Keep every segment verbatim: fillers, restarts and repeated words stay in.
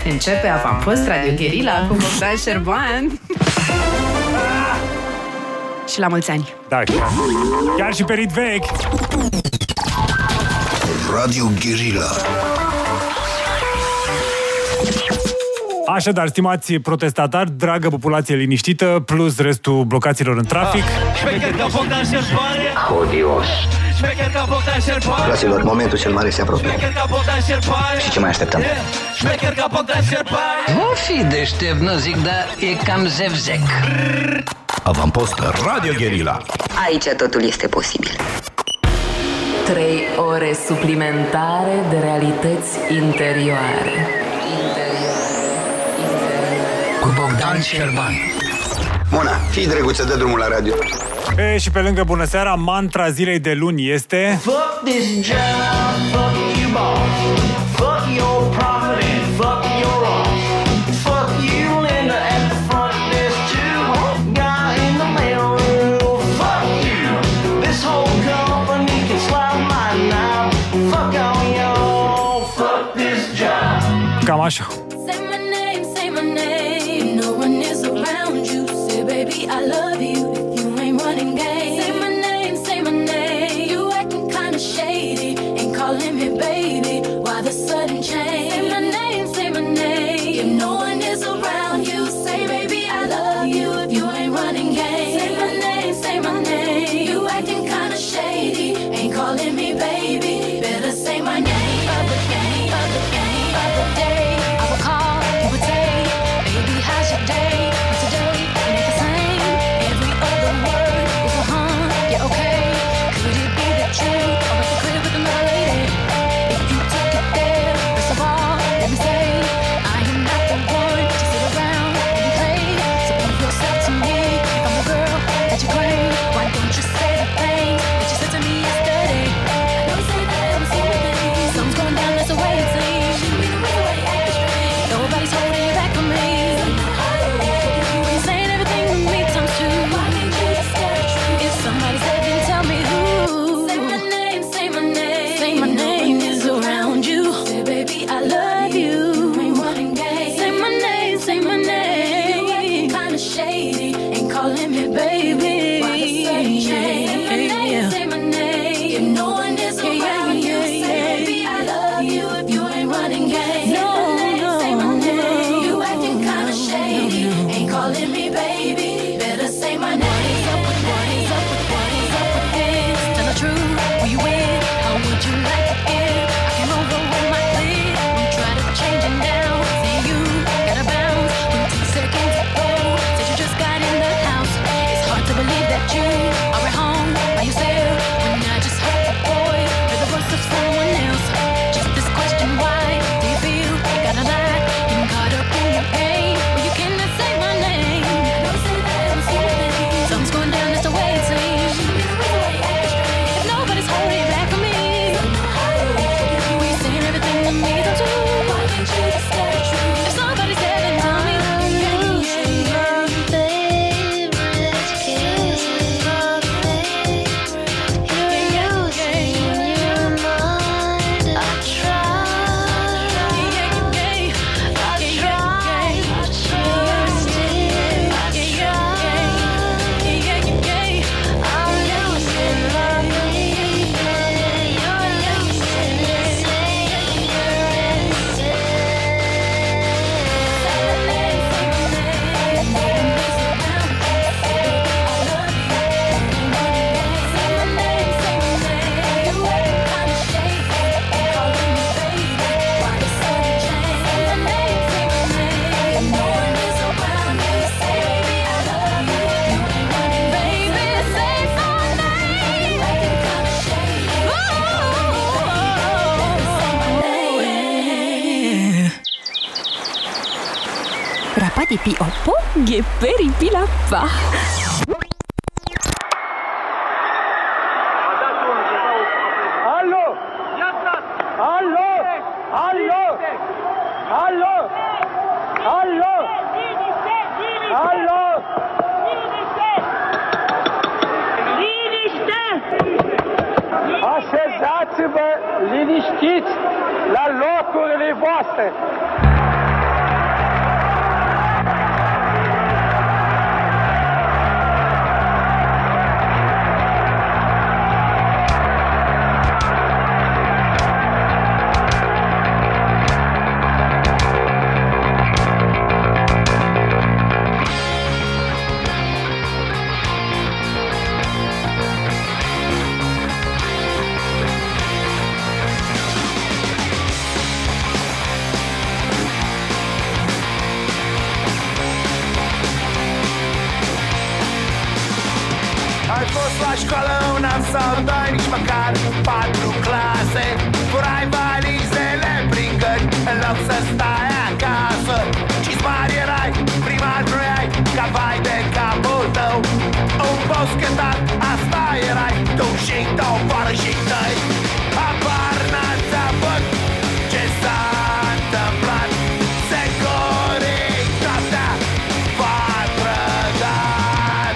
Începe Avampost Radio Guerilla cu Bogdan Șerban. Și la mulți ani. Da, chiar, chiar și pe rit vechi. Radio Guerilla. Așadar, stimați protestatari, dragă populație liniștită, plus restul blocațiilor în trafic. Odios. Fraților, momentul cel mare se apropie. Și ce mai așteptăm? Nu fi deștept, nu zic, dar e cam zevzec. Avampost Radio Guerilla. Aici totul este posibil. Trei ore suplimentare de realități interioare. Cu Bogdan Șerban. Mona, fii drăguță, dă drumul la radio. E, și pe lângă bună seara, mantra zilei de luni este... Fuck this job, fuck you boss, fuck your profit and fuck your loss, fuck you Linda at the front desk too, guy in the mail room, fuck you, this whole company can slide mine now, fuck all y'all, fuck this job. Cam așa. Say my name, say my name, no one is around you, say baby I love you. Running game. Say my name, say my name. You acting kinda shady, ain't calling me baby. Why the sudden change? Say my name, say my name. If no one is around you, say baby I love you. If you ain't running game. Say my name, say my name. You acting kinda shady, ain't calling me baby. Better say my name. Of the game, of the game, of the day. I will call, you would say, baby how's your day? Today ain't it the same? Every other word. Okay, could it be the truth, or if you could it with another lady? If you took it there, first of all, let me say, I am not the one to sit around and play. So prove yourself to me, if I'm the girl that you claim. Why don't you say the things that you said to me yesterday? I know you say that I haven't seen the things. Something's going down, that's the way it seems. Shouldn't be the way I act straight. Nobody's holding you back from me. When you're saying everything to me times two. Why can't you just tell the truth? If somebody said then tell me who. Say my name, say my name. Say my name is around you. Say baby I love you. Ain't running game. Say my name, say my name. You acting kinda shady, ain't calling me baby. Why the sudden change? Say my name, say my name. If no one is around you, say baby I love you. If you ain't running game. No, no, say my name. You acting kinda shady, ain't calling me baby. Better say my name. What is up with what is up with what is up with this? Tell the truth, who you with? How would you like to give? I came over with my lid. We try to change it now. See you gotta bounce. When two seconds ago, said you just got in the house. It's hard to believe that you are at home by yourself. When I just heard the voice, heard the voice of someone else. Just this question, why do you feel you gotta lie? Getting caught up in your game, well you cannot say my name. I know you say that I haven't seen the things. Something's going down, that's the way it seems. If nobody's holding back from me, we saying everything to me don't do. Why can't you just tell the truth? If somebody's there, then tell me. Rapatipi oppo, gheperi pilappa. Allo! Allo! Allo! Allo! Allo! Allo! Liniște! Așezați-vă liniștiți la locurile voastre! La școală un an sau doi, nici măcar patru clase. Furai valizele prin gări în loc să stai acasă. Cizmar erai, primar vroiai, ca vai de capul tău. Un boschetar, asta erai tu și tovarășii tăi. Apar n-ați avut ce s-a întâmplat. Securitatea v-a trădat.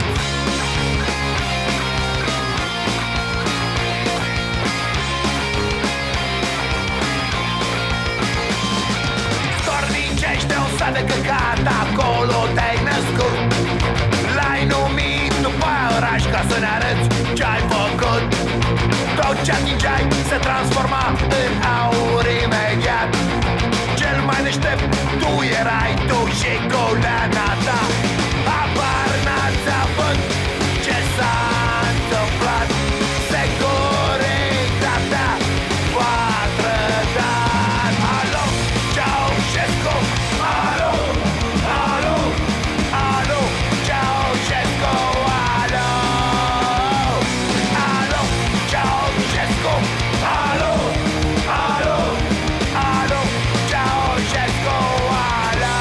Stornicește un sat de căcat, acolo te-ai născut. L-ai numit după oraș ca să ne arăți ce-ai făcut. Tot ce atingeai se transforma în aur imediat. Cel mai deștept tu erai, tu și goleana ta. Apar n-ați avut ce s-a întâmplat. Securitatea v-a trădat. Alo, Ceaușescu, alo, alo, alo, Ceaușescu, alo, alo, Ceaușescu, alo, alo, alo, Ceaușescu, alo.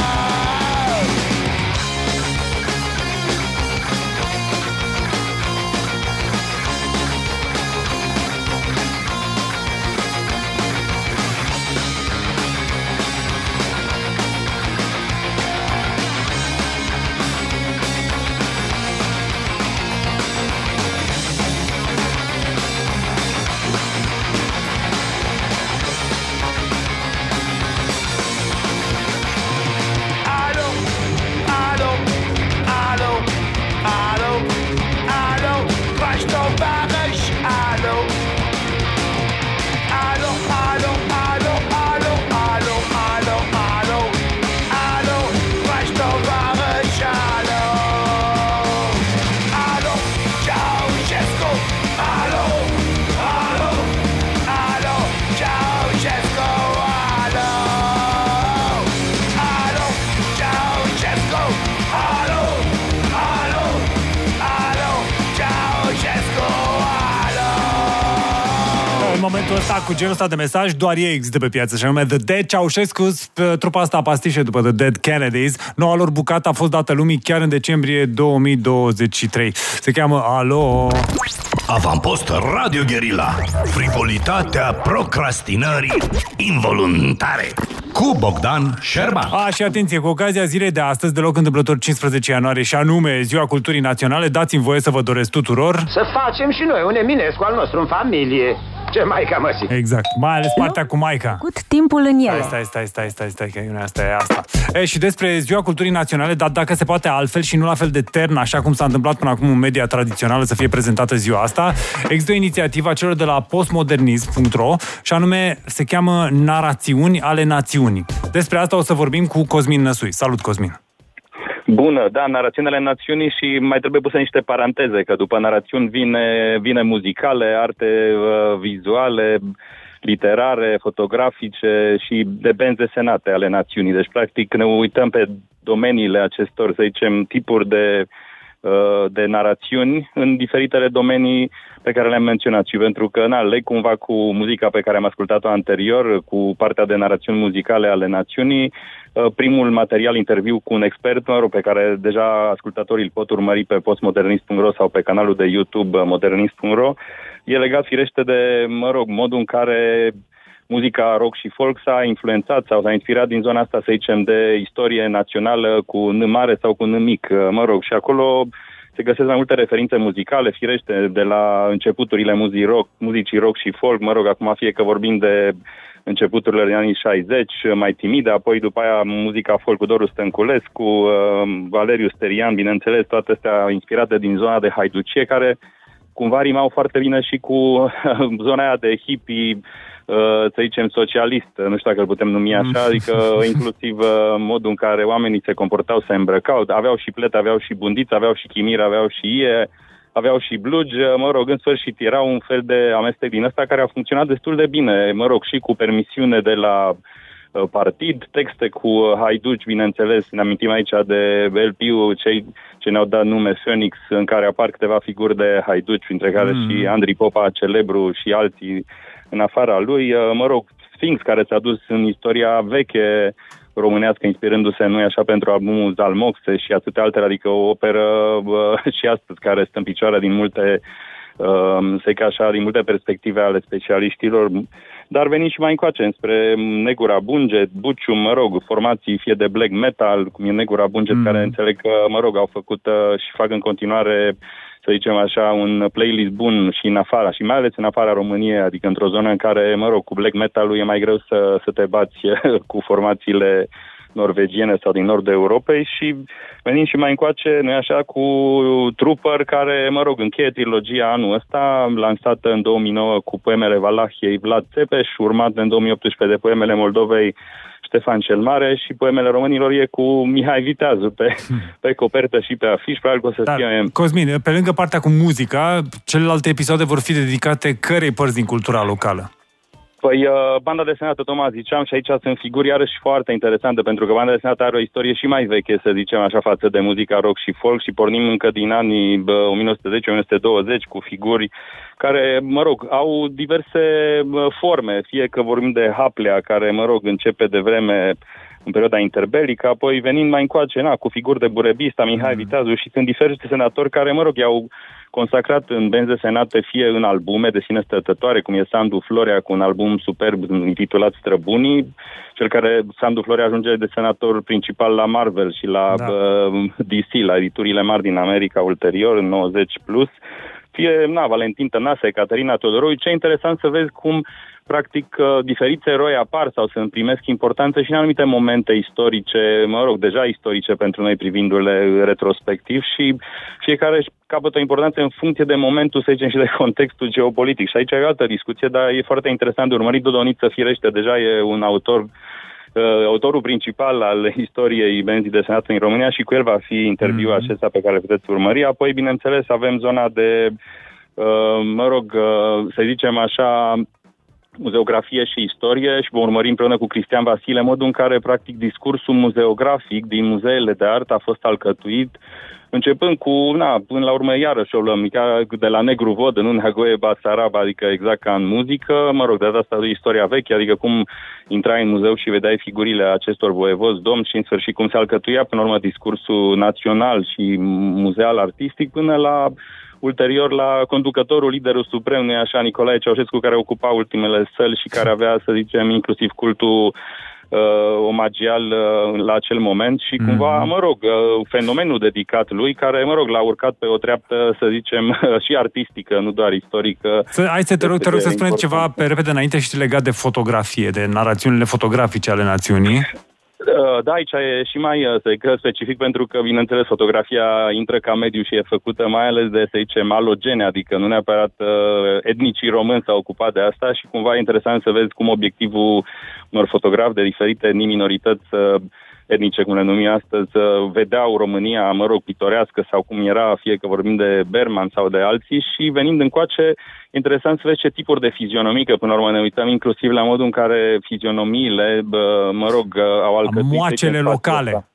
Alo, alo, alo, alo, alo, faci tovarăș, alo. Alo, alo, alo, alo, alo, alo, alo, alo, faci tovarăș, alo. Alo, Ceaușescu, alo, alo, alo, Ceaușescu, alo. Alo, Ceaușescu, alo, alo, alo, Ceaușescu, alo. În momentul ăsta, cu genul ăsta de mesaj, doar ei există pe piață, și anume The Dead Ceaușescu's, trupa asta pastișe după The Dead Kennedys. Noua lor bucată a fost dată lumii chiar în decembrie două mii douăzeci și trei. Se cheamă Alo. Avampost Radio Guerilla. Frivolitatea procrastinării involuntare. Cu Bogdan Șerban. A, și atenție, cu ocazia zilei de astăzi, deloc întâmplător cincisprezece ianuarie, și anume Ziua Culturii Naționale, dați-mi voie să vă doresc tuturor... Să facem și noi un Eminescu al nostru în familie. Ce maica măsii. Exact, mai ales partea cu maica. Cât timpul în ele. Stai, stai, stai, stai, stai, că e asta, e asta. E, și despre Ziua Culturii Naționale, dar dacă se poate altfel și nu la fel de tern, așa cum s-a întâmplat până acum în media tradițională să fie prezentată ziua asta, există o inițiativă a celor de la postmodernism punct ro și anume se cheamă Narațiuni ale Națiunii. Despre asta o să vorbim cu Cosmin Năsui. Salut, Cosmin! Bună, da, narațiunile națiunii și mai trebuie puse niște paranteze, că după narațiuni vine, vine muzicale, arte uh, vizuale, literare, fotografice și de benzi desenate ale națiunii. Deci, practic, ne uităm pe domeniile acestor, să zicem, tipuri de, uh, de narațiuni în diferitele domenii pe care le-am menționat. Și pentru că, na, leg cumva cu muzica pe care am ascultat-o anterior, cu partea de narațiuni muzicale ale națiunii, primul material, interviu cu un expert, mă rog, pe care deja ascultatorii îl pot urmări pe postmodernist punct ro sau pe canalul de YouTube modernist punct ro, e legat firește de, mă rog, modul în care muzica rock și folk s-a influențat sau s-a inspirat din zona asta, să zicem, de istorie națională cu N mare sau cu N mic, mă rog, și acolo se găsesc mai multe referințe muzicale, firește, de la începuturile muzicii rock, muzicii rock și folk, mă rog, acum fie că vorbim de începuturile din anii șaizeci, mai timide, apoi după aia muzica folk cu Doru Stănculescu, uh, Valeriu Sterian, bineînțeles, toate astea inspirate din zona de haiducie, care cumva rimau foarte bine și cu zona aia de hippie, uh, să zicem, socialist, nu știu dacă îl putem numi așa, adică inclusiv uh, modul în care oamenii se comportau, se îmbrăcau, aveau și plete, aveau și bundiți, aveau și chimiri, aveau și ie, aveau și blugi, mă rog, în sfârșit era un fel de amestec din ăsta care a funcționat destul de bine, mă rog, și cu permisiune de la partid, texte cu haiduci, bineînțeles, ne amintim aici de L P-ul, cei ce ne-au dat nume Phoenix, în care apar câteva figuri de haiduci, printre care mm. și Andrei Popa, celebru, și alții în afara lui. Mă rog, Sphinx, care s-a dus în istoria veche românească, inspirându-se, nu așa, pentru albumul Zalmoxe și atâtea altele, adică o operă și astăzi care stă în picioare din multe, uh, să zic așa, din multe perspective ale specialiștilor. Dar venim și mai încoace, spre Negura Bunget, Bucium, mă rog, formații fie de black metal, cum e Negura Bunget, mm. care înțeleg că, mă rog, au făcut uh, și fac în continuare, să zicem așa, un playlist bun și în afara, și mai ales în afara României, adică într-o zonă în care, mă rog, cu black metal-ul e mai greu să, să te bați cu formațiile norvegiene sau din nordul Europei. Și venim și mai încoace, nu-i așa, cu Trooper, care, mă rog, încheie trilogia anul ăsta, lansată în două mii nouă cu poemele Valahiei Vlad Țepeș, urmat în două mii optsprezece de poemele Moldovei Ștefan cel Mare, și poemele românilor e cu Mihai Viteazu pe, pe copertă și pe afiș. Probabil că o să Dar, fie... Cosmin, pe lângă partea cu muzica, celelalte episoade vor fi dedicate cărei părți din cultura locală? Păi, uh, banda desenată, Toma, ziceam, și aici sunt figuri iarăși foarte interesante, pentru că banda desenată are o istorie și mai veche, să zicem așa, față de muzica rock și folk, și pornim încă din anii bă, o mie nouă sute zece - o mie nouă sute douăzeci cu figuri care, mă rog, au diverse bă, forme, fie că vorbim de Haplea, care, mă rog, începe de vreme în perioada interbelică, apoi venind mai încoace, na, cu figuri de Burebista, Mihai Viteazu, și sunt diferite senatori care, mă rog, i-au consacrat în benzi desenate, fie în albume de sine stătătoare, cum e Sandu Florea cu un album superb intitulat Străbunii, cel care, Sandu Florea, ajunge desenator principal la Marvel și la da. uh, D C, la editurile mari din America ulterior, în nouăzeci plus, fie, na, Valentin Tănase, Caterina Teodorovici. Ce e interesant să vezi cum, practic, diferiți eroi apar sau se împrimesc importanță și în anumite momente istorice, mă rog, deja istorice pentru noi, privindu-le retrospectiv, și fiecare își capătă importanță în funcție de momentul, să zicem, și de contextul geopolitic. Și aici e o altă discuție, dar e foarte interesant de urmărit. Dodoniță, firește, deja e un autor, uh, autorul principal al istoriei benzii desenate în România, și cu el va fi interviul mm-hmm. acesta pe care puteți urmări. Apoi, bineînțeles, avem zona de, uh, mă rog, uh, să zicem așa, muzeografie și istorie, și vom urmări împreună cu Cristian Vasile modul în care, practic, discursul muzeografic din muzeele de artă a fost alcătuit, începând cu, na, până la urmă, iarăși o luăm, de la Negru Vodă, nu Neagoe Basarab, adică exact ca în muzică, mă rog, de data asta de istoria veche, adică cum intrai în muzeu și vedeai figurile acestor voievozi, domni, și în sfârșit cum se alcătuia, până la urmă, discursul național și muzeal artistic, până la ulterior la conducătorul, liderul suprem, nu-i așa, Nicolae Ceaușescu, care ocupa ultimele săli și care avea, să zicem, inclusiv cultul uh, omagial uh, la acel moment, și cumva, mm-hmm. mă rog, uh, fenomenul dedicat lui, care, mă rog, l-a urcat pe o treaptă, să zicem, și artistică, nu doar istorică. Să, hai să te rog, te rog să spuneți ceva pe repede înainte și legat de fotografie, de narațiunile fotografice ale națiunii. Da, aici e și mai, să zic, specific, pentru că, bineînțeles, fotografia intră ca mediu și e făcută mai ales de, să zicem, alogene, adică nu neapărat uh, etnicii români s-au ocupat de asta, și cumva e interesant să vezi cum obiectivul unor fotografi de diferite etnii, minorități uh, etnice, cum le numim astăzi, uh, vedeau România, mă rog, pitorească, sau cum era, fie că vorbim de Berman sau de alții, și venind încoace, interesant să vezi ce tipuri de fizionomii, că până la urmă ne uităm inclusiv la modul în care fizionomiile, bă, mă rog, au alcătuit... Moacele locale. Asta.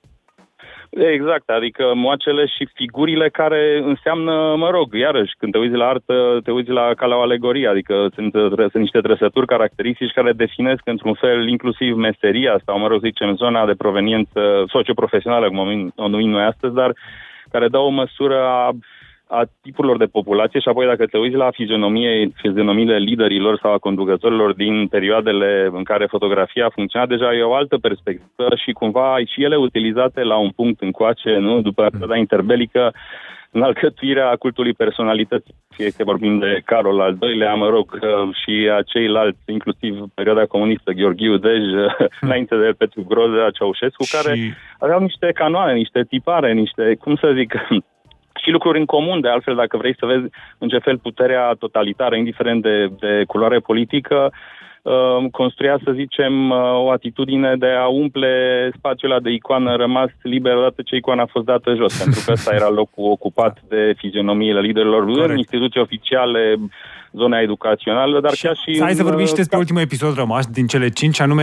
Exact, adică moacele și figurile care înseamnă, mă rog, iarăși, când te uiți la artă, te uiți la ca la o alegorie, adică sunt, sunt niște trăsături caracteristici care definesc într-un fel inclusiv meseria sau, mă rog, zicem, zona de proveniență socioprofesională, cum o numim noi astăzi, dar care dau o măsură a a tipurilor de populație. Și apoi, dacă te uiți la fizionomie, fizionomiile liderilor sau a conducătorilor din perioadele în care fotografia a funcționat, deja e o altă perspectivă și cumva și ele utilizate la un punct încoace, nu? După perioada interbelică, în alcătuirea cultului personalității, fie că vorbim de Carol al doilea, mă rog, și a ceilalți, inclusiv perioada comunistă, Gheorghiu Dej, înainte de el Petru Grozea, Ceaușescu, și... care aveau niște canoane, niște tipare, niște, cum să zic... și lucruri în comun, de altfel, dacă vrei să vezi în ce fel puterea totalitară, indiferent de, de culoare politică, construia, să zicem, o atitudine de a umple spațiul ăla de icoană rămas liber odată ce icoana a fost dată jos, pentru că ăsta era locul ocupat de fizionomiile liderilor în instituții oficiale, zona educațională, dar și chiar și... Hai să vorbim și despre ultimul episod rămas din cele cinci, anume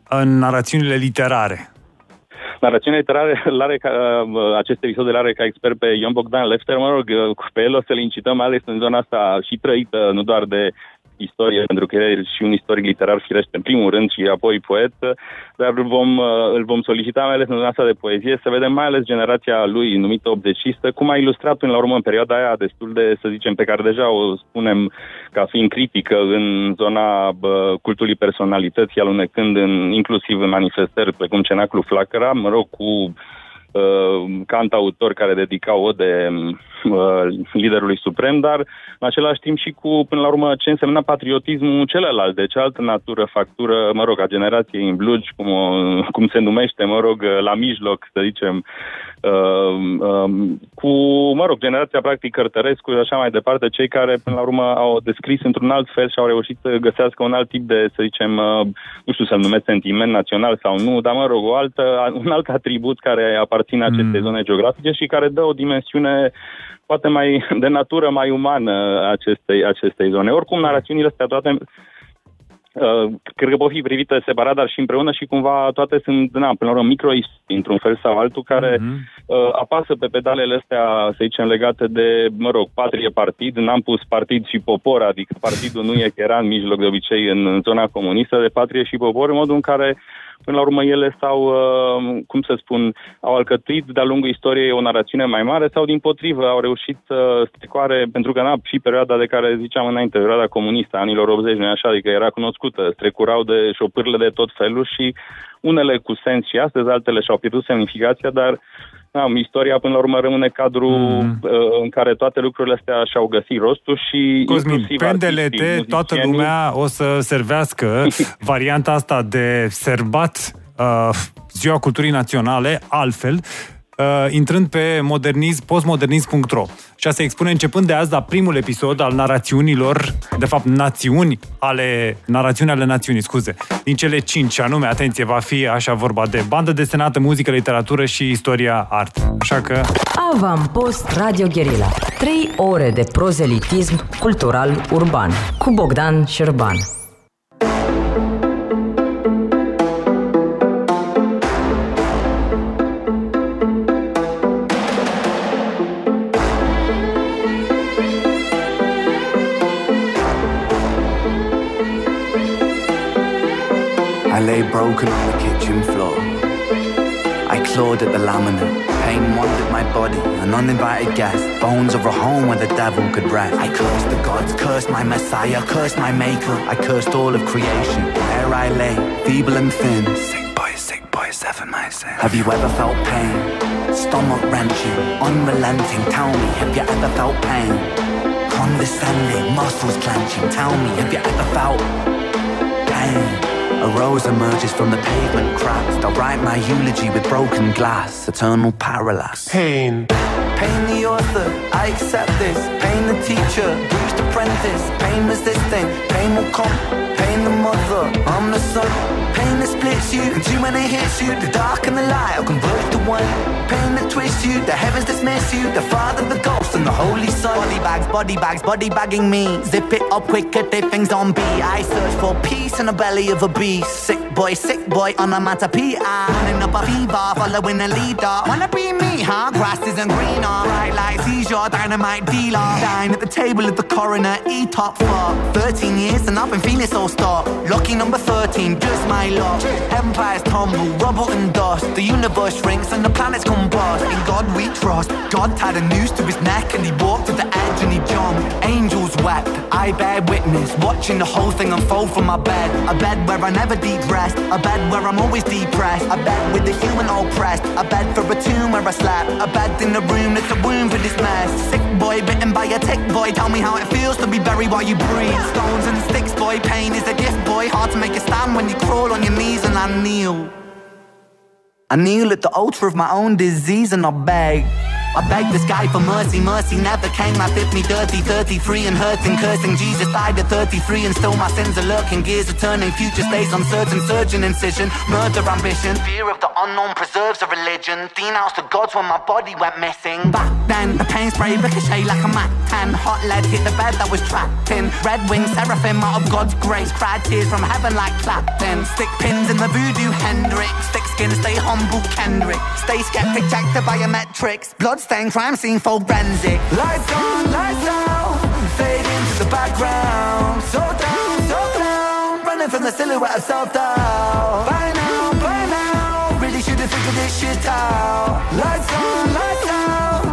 în narațiunile literare? Narațiunea literare, l-are ca, acest episod îl are ca expert pe Ion Bogdan Lefter, mă rog, pe el o să-l incităm, mai ales în zona asta și trăită, nu doar de istorie, pentru că e și un istoric literar firește în primul rând și apoi poet, dar îl vom, îl vom solicita mai ales în zona asta de poezie, să vedem mai ales generația lui numită optzecistă, cum a ilustrat până la urmă în perioada aia destul de, să zicem, pe care deja o spunem ca fiind critică în zona bă, cultului personalității, alunecând în, inclusiv în manifestări precum Cenaclu Flacăra, mă rog, cu Uh, cantautori care dedicau ode uh, liderului suprem, dar în același timp și cu, până la urmă, ce însemna patriotismul celălalt, de cealaltă natură, factură, mă rog, a generației în blugi, cum, o, cum se numește, mă rog, la mijloc, să zicem, uh, uh, cu, mă rog, generația practic Cărtărescu și așa mai departe, cei care, până la urmă, au descris într-un alt fel și au reușit să găsească un alt tip de, să zicem, uh, nu știu să-l numesc sentiment național sau nu, dar, mă rog, o altă, un alt atribut care apar țin aceste mm. zone geografice și care dă o dimensiune poate mai de natură mai umană acestei, acestei zone. Oricum, narațiunile astea toate uh, cred că pot fi privite separat, dar și împreună și cumva toate sunt, na, până la urmă, micro-istorii, într-un fel sau altul, care mm-hmm. uh, apasă pe pedalele astea, să zicem, legate de, mă rog, patrie-partid. N-am pus partid și popor, adică partidul nu e că era în mijloc de obicei în, în zona comunistă, de patrie și popor, în modul în care până la urmă ele s-au, cum să spun, au alcătuit de-a lungul istoriei o narațiune mai mare sau dimpotrivă au reușit să strecoare, pentru că na, și perioada de care ziceam înainte, perioada comunistă, anilor optzeci, nu așa, adică era cunoscută, strecurau de șopârle de tot felul și unele cu sens și astăzi, altele și-au pierdut semnificația, dar da, istoria până la urmă rămâne cadru mm. uh, în care toate lucrurile astea și-au găsit rostul și Cosmin, pendelete, toată lumea o să servească varianta asta de serbat uh, Ziua Culturii Naționale, altfel, uh, intrând pe modernism, postmodernism punct ro. Și asta se expune începând de azi la primul episod al narațiunilor, de fapt națiuni ale, narațiuni ale națiunii, scuze, din cele cinci, anume, atenție, va fi așa vorba de bandă desenată, muzică, literatură și istoria art. Așa că... Avampost Radio Guerilla. Trei ore de prozelitism cultural urban cu Bogdan Șerban. I lay broken on the kitchen floor. I clawed at the laminate. Pain wandered my body, an uninvited guest. Bones of a home where the devil could rest. I cursed the gods, cursed my messiah, cursed my maker. I cursed all of creation. There I lay, feeble and thin. Sick boy, sick boy, seven my sin. Have you ever felt pain? Stomach wrenching, unrelenting. Tell me, have you ever felt pain? Condescending, muscles clenching. Tell me, have you ever felt pain? A rose emerges from the pavement cracks. I'll write my eulogy with broken glass. Eternal parallax. Pain. Pain the author, I accept this. Pain the teacher, bruised apprentice. Pain resisting, pain will come. Pain the mother, I'm the son. Pain that splits you, and two when it hits you. The dark and the light will converge to one. Pain that twists you, the heavens dismiss you. The Father, the Ghost, and the Holy Son. Body bags, body bags, body bagging me. Zip it up quick, get their things on B. I search for peace in the belly of a beast. Sick boy, sick boy, on a matter P I. Running up a fever, following a leader. Wanna be me, huh? Grass isn't greener. Bright lights, he's your dynamite dealer. Dine at the table of the coroner, E-top for thirteen years and I've been feeling so stuck. Lucky number thirteen, just my luck. Empires tumble, rubble and dust. The universe shrinks and the planets combust. In God we trust. God tied a noose to his neck and he walked to the edge and he jumped. Angels wept, I bear witness, watching the whole thing unfold from my bed. A bed where I never deep rest, a bed where I'm always depressed. A bed with the human oppressed, a bed for a tomb where I slept. A bed in the room that's a womb for this mess. Sick boy bitten by a tick boy, tell me how it feels to be buried while you breathe. Stones and sticks boy, pain is a gift boy. Hard to make a stand when you crawl on your knees and I kneel. I kneel at the altar of my own disease and I beg. I begged the sky for mercy, mercy never came. I dipped me dirty, thirty-three and hurting, cursing. Jesus died at thirty-three and still my sins are lurking. Gears are turning, future stays uncertain. Surgeon incision, murder ambition. Fear of the unknown preserves a religion. Denounced the gods when my body went missing. Back then, the pain spray ricochet like a Mac ten. Hot lead hit the bed that was trapped in. Red wings, seraphim out of God's grace. Cried tears from heaven like Clapton. Stick pins in the voodoo Hendrix. Thick skin, stay humble Kendrick. Stay skeptic, check the biometrics. Bloodstained crime scene forensic. Lights on, lights down. Fade into the background. So down, so down. Running from the silhouette of self-doubt. By now, by now. Really should have figured this shit out. Lights on, lights down.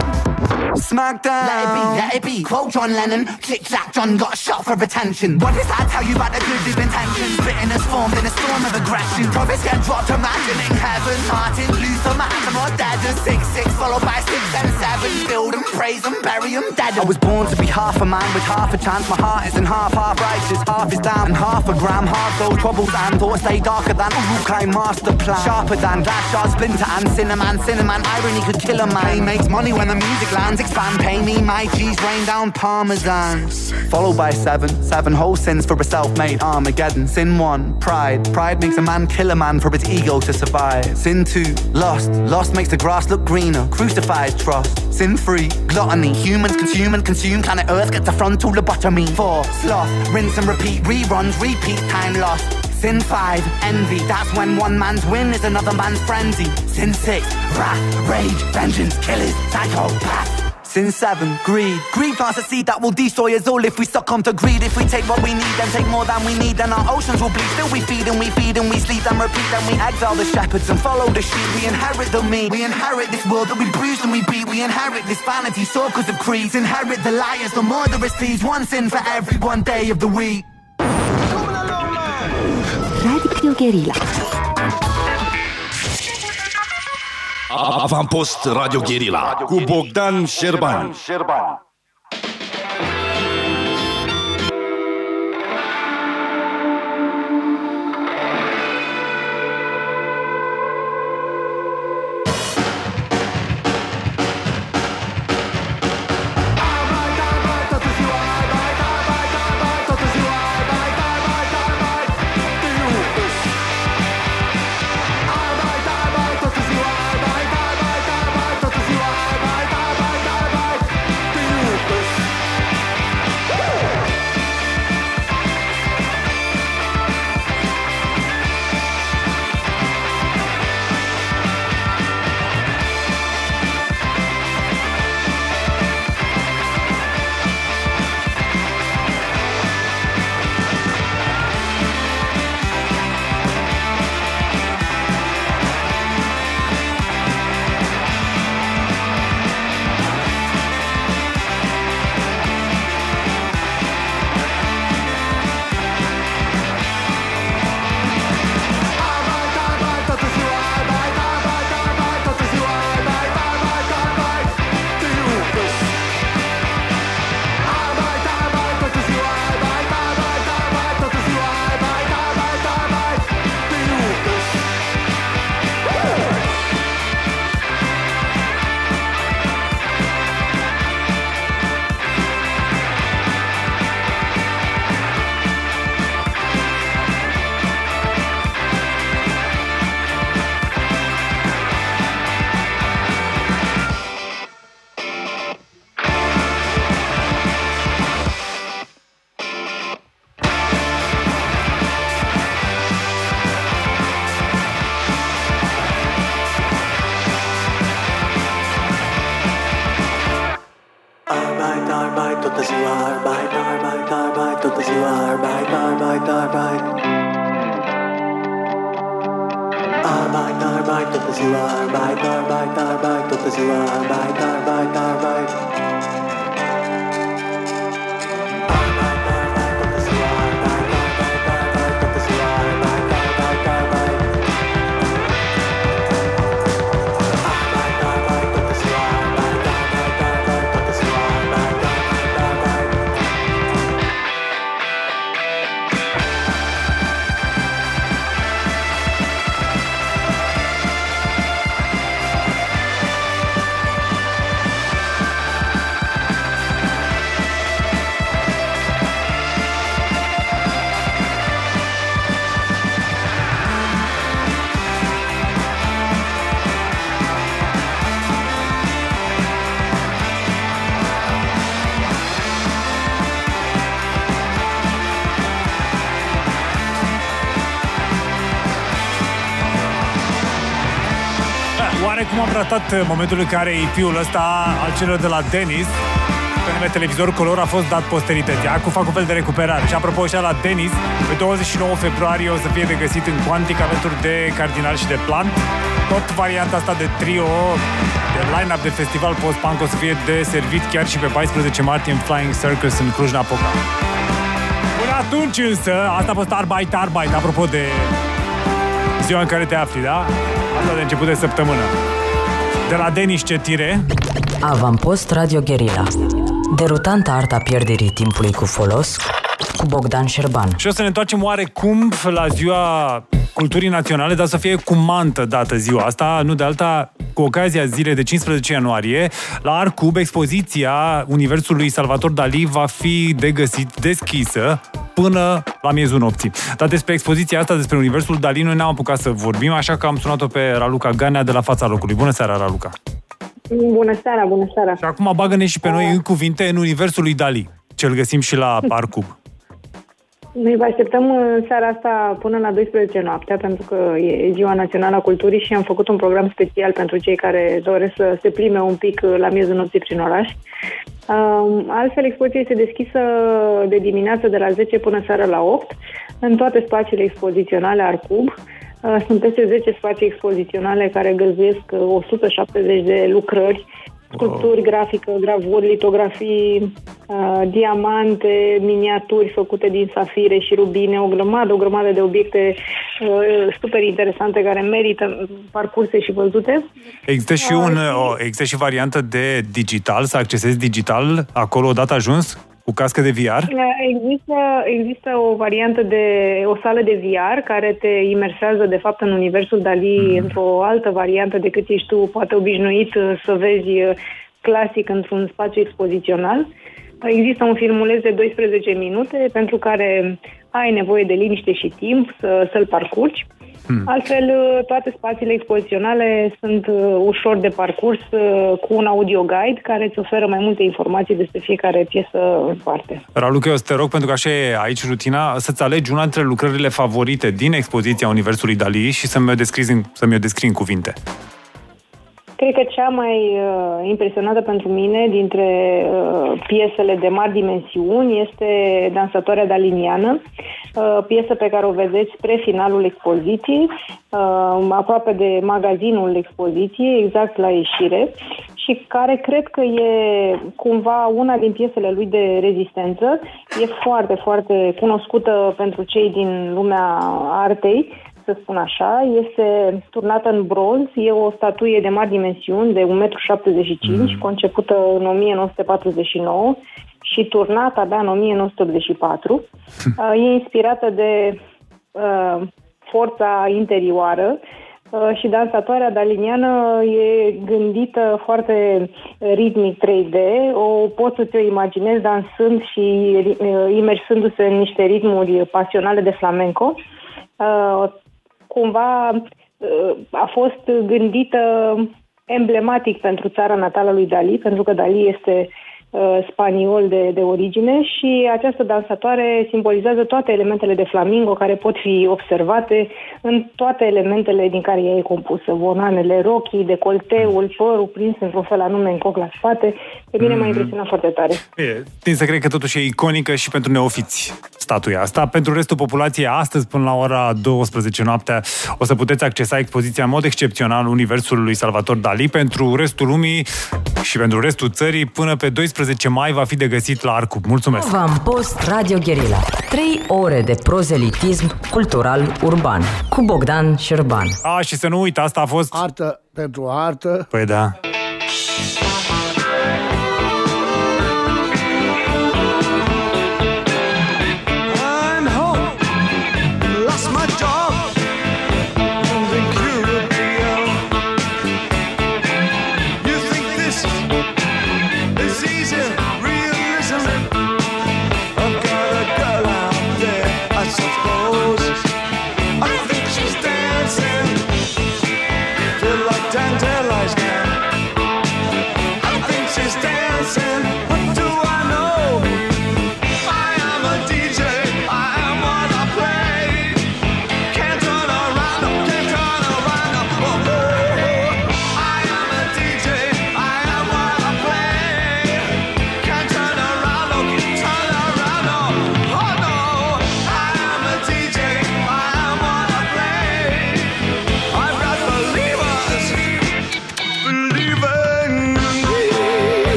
Smackdown. Let it be, let it be. Quote John Lennon. Click clack, John got shot for attention. What does that tell you about the good deep intentions? Bitterness formed in a storm of aggression. Prophets get dropped, imagining heaven. Martin Luther, Mahatma, more dead. Six, six, followed by six and seven. Build them, praise them, bury them, dead. I was born to be half a man with half a chance. My heart isn't half, half righteous. Half is down and half a gram. Half those troubles and thoughts stay darker than Uruk-hai master plan. Sharper than glass shards, splinter and cinnamon. Cinnamon, irony could kill a man. He makes money when the music lands. Expand, pay me my G's, rain down parmesan. Followed by seven, seven whole sins for a self-made Armageddon. Sin one, pride. Pride makes a man kill a man for his ego to survive. Sin two, lust. Lust makes the grass look greener. Crucifies trust. Sin three, gluttony. Humans consume and consume. Planet Earth gets a frontal lobotomy. Four, sloth. Rinse and repeat. Reruns, repeat. Time lost. Sin five, envy. That's when one man's win is another man's frenzy. Sin six, wrath, rage, vengeance, killers, psychopath. Sin seven, greed. Greed plants a seed that will destroy us all if we succumb to greed. If we take what we need, then take more than we need, then our oceans will bleed. Still we feed and we feed and we sleep and repeat. Then we exile the shepherds and follow the sheep. We inherit the meat. We inherit this world that we bruise and we beat. We inherit this vanity, circles of creeds. Inherit the liars, the murderous thieves. One sin for every one day of the week. Radio Guerilla. Avampost Radio Guerilla cu Bogdan Șerban. Oare cum am ratat momentul în care E P-ul ăsta al celor de la Dennis, pe nume Televizorul Color, a fost dat posterității? Acum fac un fel de recuperare. Și apropo, ăștia la Dennis, pe douăzeci și nouă februarie o să fie de găsit în Quantic alături de Cardinal și de Plant. Tot varianta asta de trio, de line-up de festival post-punk o să fie de servit chiar și pe paisprezece martie în Flying Circus în Cluj-Napoca. Până atunci însă, asta a fost Arbeit, Arbeit, apropo de ziua în care te afli, da? Asta de început de săptămână. De la Denis Cetire. Avampost Radio Guerilla. Derutantă arta pierderii timpului cu folos, cu Bogdan Șerban. Și o să ne întoarcem oarecum la ziua culturii naționale, dar să fie cu mantă dată ziua asta, nu de alta, cu ocazia zilei de cincisprezece ianuarie, la Arcub, expoziția Universului Salvator Dali va fi de găsit deschisă până la miezul nopții. Dar despre expoziția asta, despre Universul Dali, noi n-am apucat să vorbim, așa că am sunat-o pe Raluca Ganea de la fața locului. Bună seara, Raluca! Bună seara, bună seara! Și acum bagă-ne și pe noi în cuvinte în Universul lui Dali, ce-l găsim și la Arcub. Noi vă așteptăm în seara asta până la douăsprezece noaptea, pentru că e Ziua Națională a Culturii și am făcut un program special pentru cei care doresc să se plimbe un pic la miezul nopții prin oraș. Altfel, expoziția este deschisă de dimineață de la zece până seara la opt în toate spațiile expoziționale Arcub. Sunt peste zece spații expoziționale care găzduiesc o sută șaptezeci de lucrări, sculpturi, grafică, gravuri, litografii, uh, diamante, miniaturi făcute din safire și rubine, o grămadă, o grămadă de obiecte uh, super interesante care merită parcurse și văzute. Există și, un, o, există și variantă de digital, să accesezi digital acolo odată ajuns? Cu cască de V R? Există, există o variantă de o sală de V R care te imersează de fapt în Universul Dali mm. într-o altă variantă decât ești tu poate obișnuit să vezi clasic într-un spațiu expozițional. Există un filmuleț de doisprezece minute pentru care ai nevoie de liniște și timp să, să-l parcurgi. Hmm. Altfel, toate spațiile expoziționale sunt ușor de parcurs cu un audio guide care îți oferă mai multe informații despre fiecare piesă în parte. Raluca, eu să te rog, pentru că așa e aici rutina, să-ți alegi una dintre lucrările favorite din expoziția Universului Dali și să mi-o descrii în, să mi-o descrii în cuvinte. Cred că cea mai uh, impresionată pentru mine dintre uh, piesele de mari dimensiuni este Dansatoarea daliniană, uh, piesă pe care o vedeți spre finalul expoziției, uh, aproape de magazinul expoziției, exact la ieșire, și care cred că e cumva una din piesele lui de rezistență. E foarte, foarte cunoscută pentru cei din lumea artei, să spun așa, este turnată în bronz, e o statuie de mari dimensiuni, de un metru șaptezeci și cinci, mm. concepută în o mie nouă sute patruzeci și nouă și turnată abia în o mie nouă sute optzeci și patru. E inspirată de uh, forța interioară uh, și dansatoarea daliniană e gândită foarte ritmic trei D, o poți să ți-o imaginezi dansând și uh, imersându-se în niște ritmuri pasionale de flamenco. Uh, cumva a fost gândită emblematic pentru țara natală lui Dali, pentru că Dali este uh, spaniol de, de origine și această dansatoare simbolizează toate elementele de flamingo care pot fi observate în toate elementele din care ea e compusă. Volanele, rochii, decolteul, părul prins într-un fel anume în coc la spate. Pe mine mm. m-a impresionat foarte tare. E, tind să cred că totuși e iconică și pentru neofiți statuia asta. Pentru restul populației, astăzi până la ora douăsprezece noaptea o să puteți accesa expoziția în mod excepțional Universul lui Salvator Dali. Pentru restul lumii și pentru restul țării, până pe doisprezece mai va fi de găsit la Arcub. Mulțumesc! Avampost Radio Guerilla. Trei ore de prozelitism cultural urban cu Bogdan Șerban. A, și să nu uit, asta a fost... Artă pentru artă. Păi da.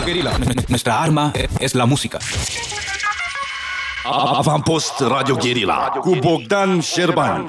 Guerilla. Nuestra arma es la música. Avampost Radio Guerilla cu Bogdan Șerban.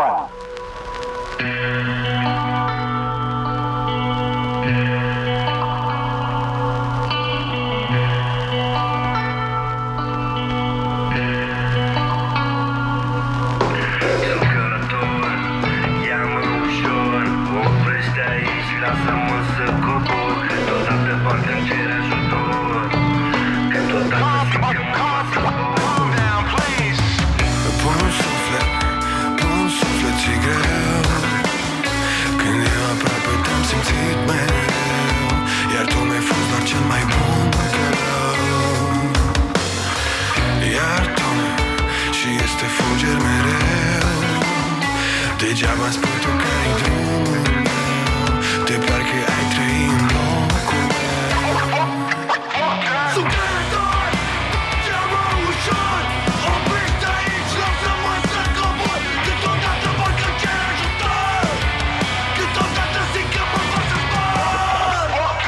Degeaba spui tu care-i drumul meu, de parcă ai trăit în locul meu. Sunt călător, cea mai ușor, oprește aici, lasă-mă să cobor. Câteodată parcă cer ajutor, câteodată simt că mă fac să zbor.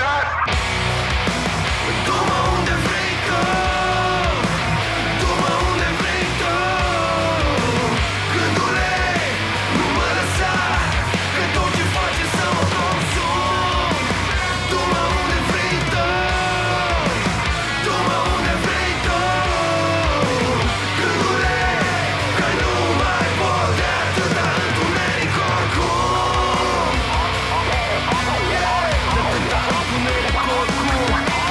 Du-mă unde vrei tu, du-mă unde vrei tu. Gândule, nu mă lăsa, că tot ce faci e să mă consum. Du-mă unde vrei tu, du-mă unde vrei tu. Gândule, că nu mai pot de atâta întuneric oricum. De atâta întuneric oricum.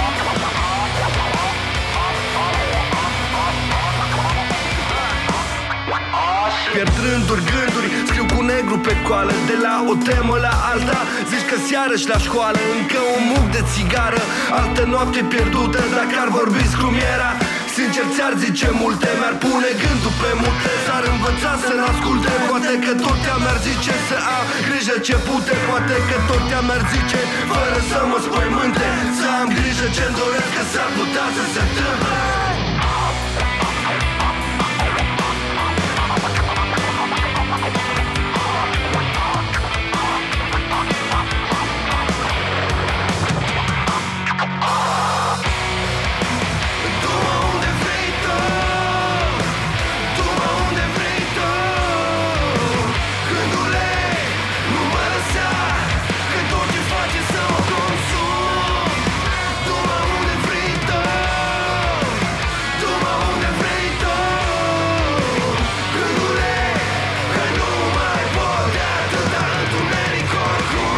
Pierd rânduri, gânduri, scriu cu negru pe coală, de la o temă la alta. Zici că seară-și la școală, încă un muc de țigară, altă noapte pierdută. Dacă ar vorbi scrumiera, sincer ți-ar zice multe. Mi-ar pune gândul pe mute, s-ar învăța să n-asculte. Poate că tot ea mi-ar zice să am grijă ce pute. Poate că tot ea mi-ar zice, fără să mă spăimânte, să am grijă ce-mi doresc, că s-ar putea să se întâmple. Du-mă unde vrei tu, du-mă unde vrei tu. Gândule, nu mă lăsa, că tot ce faci e să mă consum. Du-mă unde vrei tu, du-mă unde vrei tu. Gândule, că nu mai pot de atâta întuneric oricum.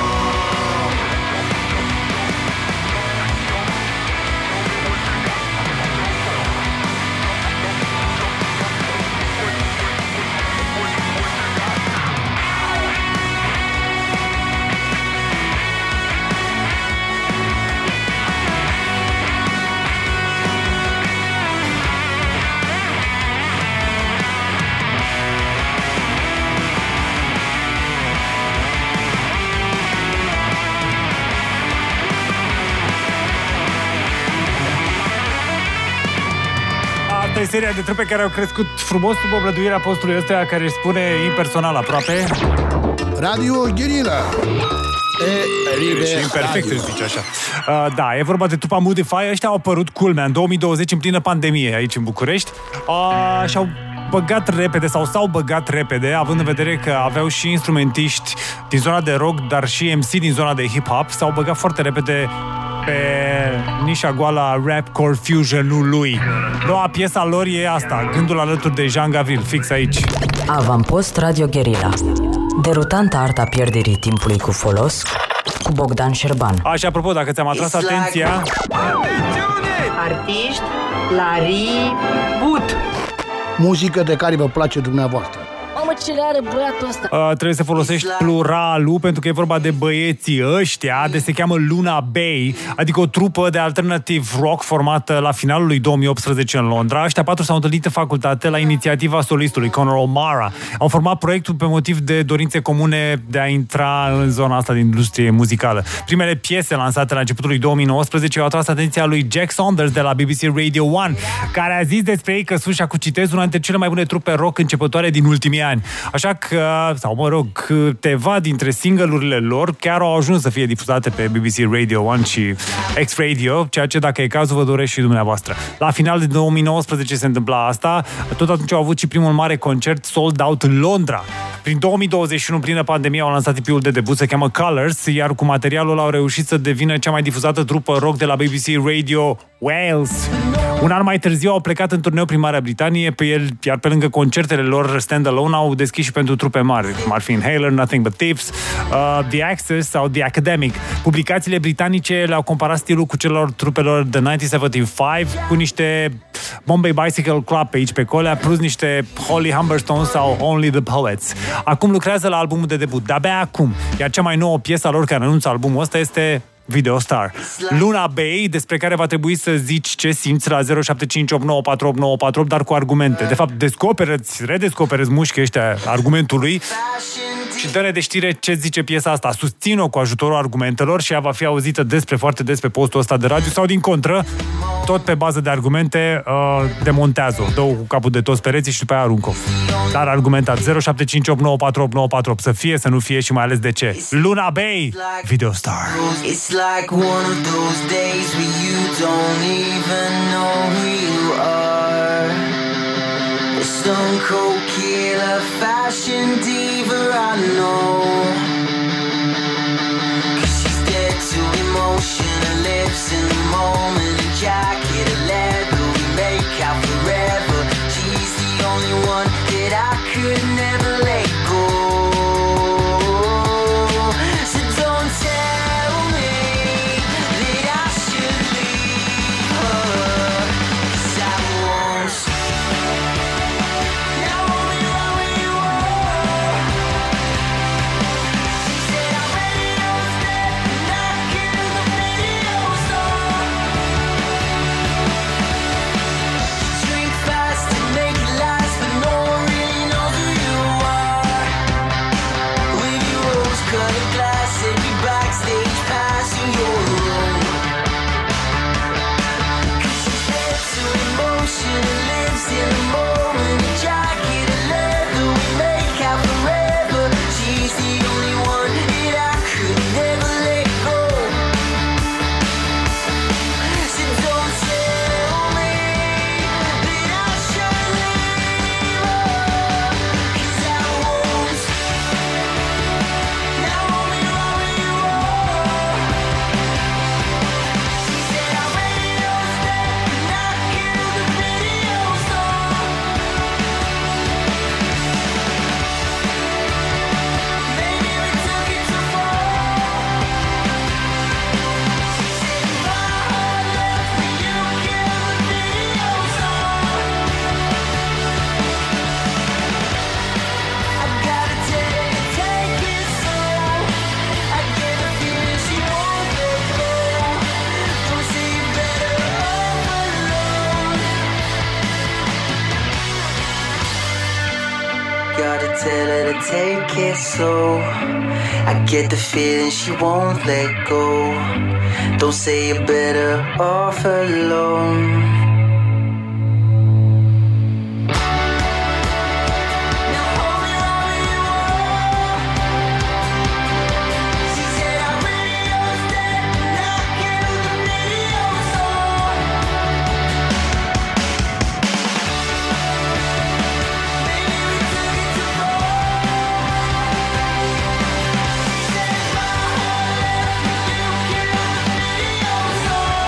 Asta e seria de trupe care au crescut frumos sub oblăduirea postului ăsta, care își spune impersonal aproape. Radio Guerilla. E, Și imperfect îți zice așa. Uh, da, e vorba de trupa Moodify. Ăștia au apărut, culmea, în două mii douăzeci, în plină pandemie, aici în București. Uh, și-au băgat repede, sau s-au băgat repede, având în vedere că aveau și instrumentiști din zona de rock, dar și M C din zona de hip-hop. S-au băgat foarte repede pe nișa goală a rap-core fusion-ului. Noua piesa lor e asta, Gândul alături de Jean Gavril, fix aici. Avampost Radio Guerilla. Derutantă arta pierderii timpului cu folos, cu Bogdan Șerban. Așa, apropo, dacă ți-am atras atenția... Artiști la reboot. Muzică de care vă place dumneavoastră. Mamă, ce le are băiatul ăsta? Uh, trebuie să folosești pluralul, pentru că e vorba de băieții ăștia, de se cheamă Luna Bay, adică o trupă de alternative rock formată la finalul lui două mii optsprezece în Londra. Ăștia patru s-au întâlnit în facultate la inițiativa solistului Conor O'Mara. Au format proiectul pe motiv de dorințe comune de a intra în zona asta din industrie muzicală. Primele piese lansate la începutul lui două mii nouăsprezece au atras atenția lui Jack Saunders de la B B C Radio unu, care a zis despre ei că sunt, și cu citez, una dintre cele mai bune trupe rock începătoare din ultimii ani. Așa că, sau mă rog, câteva dintre single-urile lor chiar au ajuns să fie difuzate pe B B C Radio unu și X-Radio, ceea ce, dacă e cazul, vă doresc și dumneavoastră. La final de două mii nouăsprezece se întâmpla asta, tot atunci au avut și primul mare concert sold out în Londra. Prin două mii douăzeci și unu, plină pandemie, au lansat E P-ul de debut, se cheamă Colours, iar cu materialul au reușit să devină cea mai difuzată trupă rock de la B B C Radio Wales. Un an mai târziu au plecat în turneu prin Marea Britanie, pe el, iar pe lângă concertele lor stand-alone au deschis și pentru trupe mari, cum ar fi Inhaler, Nothing But Thieves, uh, The Access sau The Academic. Publicațiile britanice le-au comparat stilul cu celor trupelor The nouăsprezece șaptezeci și cinci, cu niște Bombay Bicycle Club pe aici pe colea, plus niște Holly Humberstone sau Only the Poets. Acum lucrează la albumul de debut, de-abia acum, iar cea mai nouă piesă a lor care anunță albumul ăsta este Video Star. Luna Bay, despre care va trebui să zici ce simți la zero șapte cinci opt nouă patru opt nouă patru opt, dar cu argumente. De fapt, descoperă-ți, redescoperă-ți mușchii ăștia argumentului și dă-ne de știre ce zice piesa asta. Susțin-o cu ajutorul argumentelor și ea va fi auzită despre foarte des pe postul ăsta de radio sau, din contră, tot pe bază de argumente, uh, demontează-o. Dă-o cu capul de toți pereții și după aia aruncă-o. Dar argumentat, zero șapte cinci opt nouă patru opt nouă patru opt, să fie, să nu fie și mai ales de ce. Luna Bay, Video Star. It's like one of those days where you don't even know who you are. A stone cold killer, fashion diva, I know. 'Cause she's dead to emotion, her lips in the moment, a jacket, a leather, we make out forever. She's the only one that I could never let go. So don't tell me that I should leave her, 'cause I won't. Now hold me right where you are. She said I'm ready to step, and I kill the video star. Drink fast and make it last, but no one really knows who you are. With your rose-colored glass, every backstage pass in your room. 'Cause she's dead to emotion and lives in the moment. A jacket, a leather, we make out forever. She's the only one that I could never let go. So don't tell me that I should leave her, 'cause I won't. Now hold me right where you are. She said I'm ready to step, and I kill the video star. Maybe we took it too far. She said my heart left when you killed the video star. I gotta tell you, take it slow. I get the feeling she won't let go. Don't say you better off alone. Gotta tell her to take it slow. I get the feeling she won't let go. Don't say you're better off alone. Now hold me right where you are. She said I'm ready to step, and I kill the video star. Maybe we took it too far. She said my heart left when you killed the video star.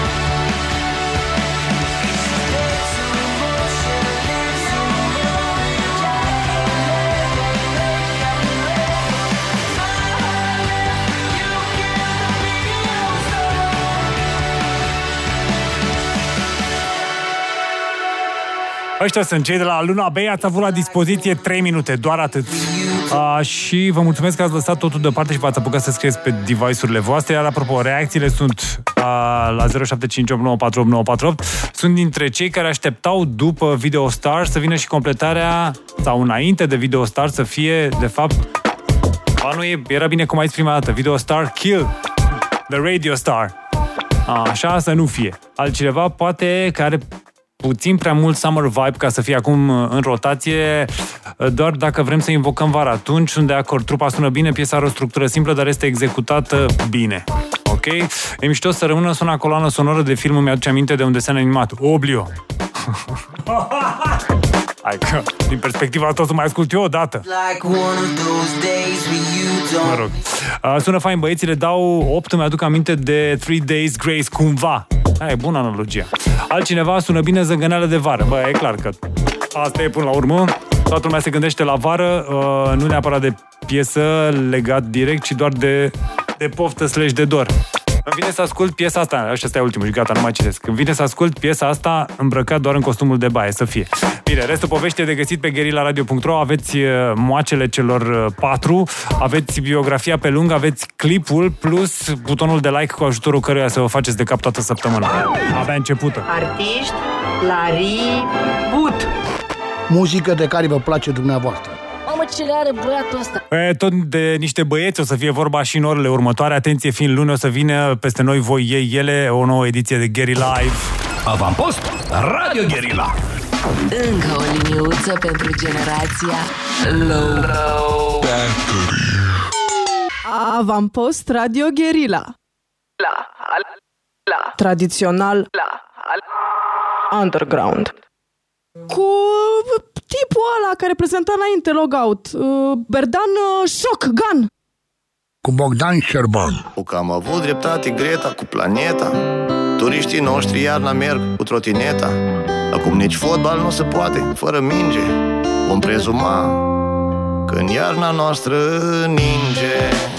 'Cause she's dead to emotion, lives in the moment, a jacket, a leather, we make out forever. My heart left when you killed the video star. Ăștia sunt cei de la Luna Bay, ați avut la dispoziție trei minute, doar atât. Uh, și vă mulțumesc că ați lăsat totul deoparte și v-ați apucat să scrieți pe device-urile voastre. Iar apropo, reacțiile sunt uh, la zero șapte cinci opt nouă patru opt nouă patru opt. Sunt dintre cei care așteptau după Video Star să vină și completarea, sau înainte de Video Star să fie, de fapt, ba nu e, era bine cum ai zis prima dată, Video Star Kill the Radio Star. A, așa să nu fie. Altcineva poate care puțin prea mult summer vibe ca să fie acum în rotație, doar dacă vrem să invocăm vara. Atunci, sunt de acord, trupa sună bine, piesa are o structură simplă, dar este executată bine. Ok? E mișto să rămână sună coloană sonoră de film, mi-aduce aminte de un desen animat. Oblio! Hai că, din perspectiva asta o să mai ascult eu o dată. Mă rog. Sună fain, băieții, le dau opt, îmi aduc aminte de Three Days Grace, cumva. Aia e bună analogia. Altcineva, sună bine zângăneală de vară. Bă, e clar că asta e până la urmă. Toată lumea se gândește la vară, nu neapărat de piesă legat direct, ci doar de, de poftă slash de dor. Îmi vine să ascult piesa asta, ăsta e ultimul și gata, nu mai citesc. Îmi vine să ascult piesa asta îmbrăcat doar în costumul de baie, să fie. Bine, restul poveștii e de găsit pe guerilla radio punct ro, aveți moacele celor patru, aveți biografia pe lung, aveți clipul, plus butonul de like cu ajutorul căruia să vă faceți de cap toată săptămâna. Abia începută. Artiști la reboot. Muzică de care vă place dumneavoastră. Mamă, ce le are băiatul ăsta? E, tot de niște băieți o să fie vorba și în orele următoare. Atenție, fiind luni, o să vină peste noi voi ei ele o nouă ediție de Guerilla Live. Avampost Radio Guerilla. Încă o liniuță pentru generația Low. Avampost Radio Guerilla. La, la. Tradițional. La, underground. Cu tipul ăla care prezenta înainte Logout, Berdan Shotgun. Cu Bogdan Șerban. O că am avut dreptate Greta cu planeta. Turiștii noștri iarna merg cu trotineta. Acum nici fotbal nu se poate fără minge. Vom prezuma că în iarna noastră ninge.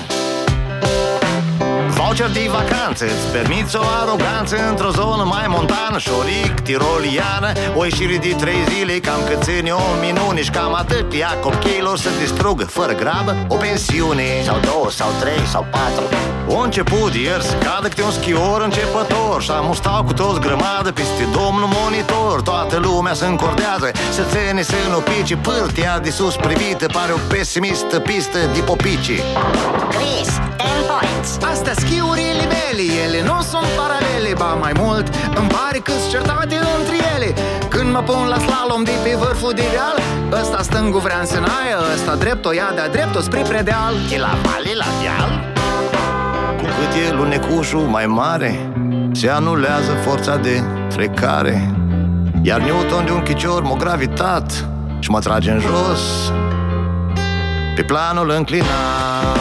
Voucher de vacanțe, îți permiți o aroganță într-o zonă mai montană, șoric, tiroliană. O ieșire de trei zile, cam cât ține o minune. Și cam atât ia copiilor să distrugă fără grabă o pensiune. Sau două, sau trei, sau patru. O început ieri să cadă câte un schior începător. Și amustau cu toți grămadă peste domnul monitor. Toată lumea se încordează, să ține să nu pice. Pârtia de sus privită pare o pesimistă pistă de popici. Chris, ten points. Astea schiurile mele, ele nu sunt paralele. Ba mai mult, îmi pare că-s certate între ele. Când mă pun la slalom de pe vârful de deal, ăsta stângul vrea în sânaie, ăsta drept o ia de-a drept o spre predeal. De la vale la deal. Cu cât e lunecușul mai mare, se anulează forța de frecare. Iar Newton de un chicior m-a gravitat și mă trage în jos pe planul înclinat.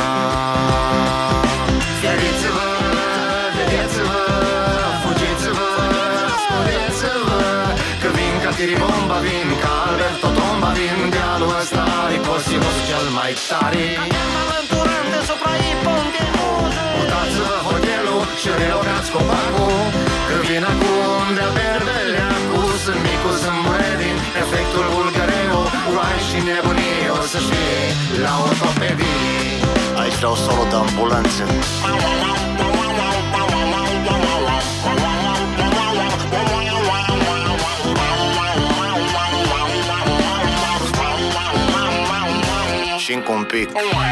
Fieriți-vă, vedeți-vă, fugiți-vă, ascultați-vă, că vin ca tiribomba, vin ca Alberto Tomba, vin dealul ăsta e Cosinus cel mai tare. Alăturăm deasupra ipotenuză. Mutați-vă hotelul și relocați copacul, că vin acum de-a Berdeleacu. Sunt micu, sunt mredin, efectul bulgareu, uai și nebunii o să fie la ortopedii. Aici vreau solo de ambulanță. Și încă un pic.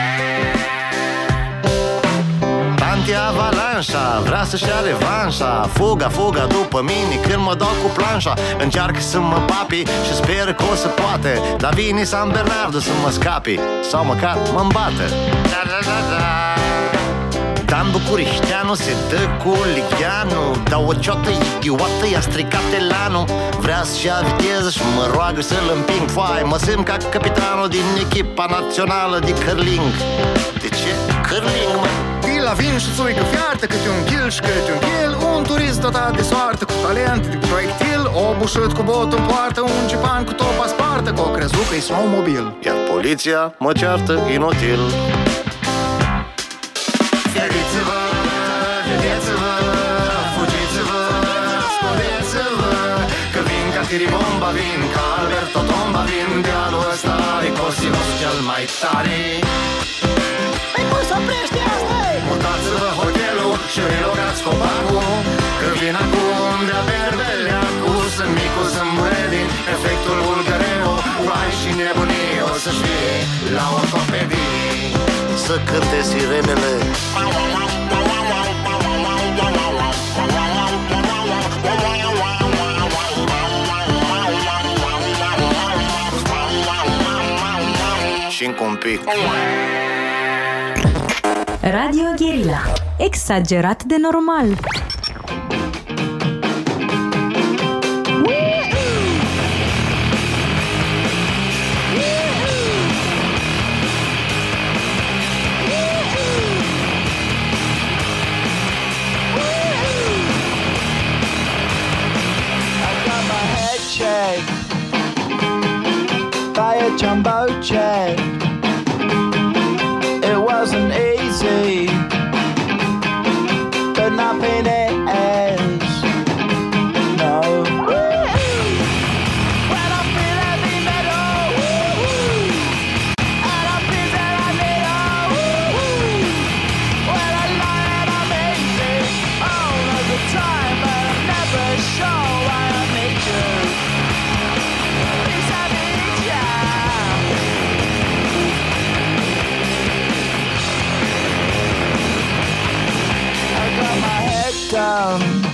Tanti avalanșa vrea să-și ia revanșa. Fuga, fuga după mine când mă dau cu planșa. Încearcă să mă papi și speră că o să poată. Dar vine San Bernardo să mă scapi, sau măcar mă-mi bată. Da, da, da, da. Dan Bucurișteanu se dă cu Ligheanu, dar o ciotă idiotă i-a stricat elanul. Vrea să-și ia viteză și mă roagă să-l împing. Foai, mă simt ca capitanul din echipa națională de curling. De ce? Curling, mă? La vin și țuică fiartă, câte un ghil și câte un ghil. Un turist dotat de soartă, cu talent de proiectil. Obușit cu botul în poartă, un cipan cu topa spartă, că o crezut că-i snowmobil. Iar poliția mă ceartă inutil. Fieriți-vă, vedeți-vă, fugiți-vă, ascultați-vă, că vin ca tiribomba, vin ca Alberto Tomba, vin dealul ăsta e Cosinus cel mai tare. Păi cum să oprește asta? Mutați-vă hotelul și relocați copacul, că vin acum de-a Berdeleacu. Sunt micu, sunt mredin, efectul bulgareu, uai și nebunii o să fie la ortopedii. Să cânte sirenele. și încă un pic. Radio Guerilla. Exagerat de normal. Check by a jumbo jet. It wasn't easy, but nothing is. No. When I feel heavy metal, and I feel that I need when I lie and I'm easy all of the time, but I'm never sure why I need you. Down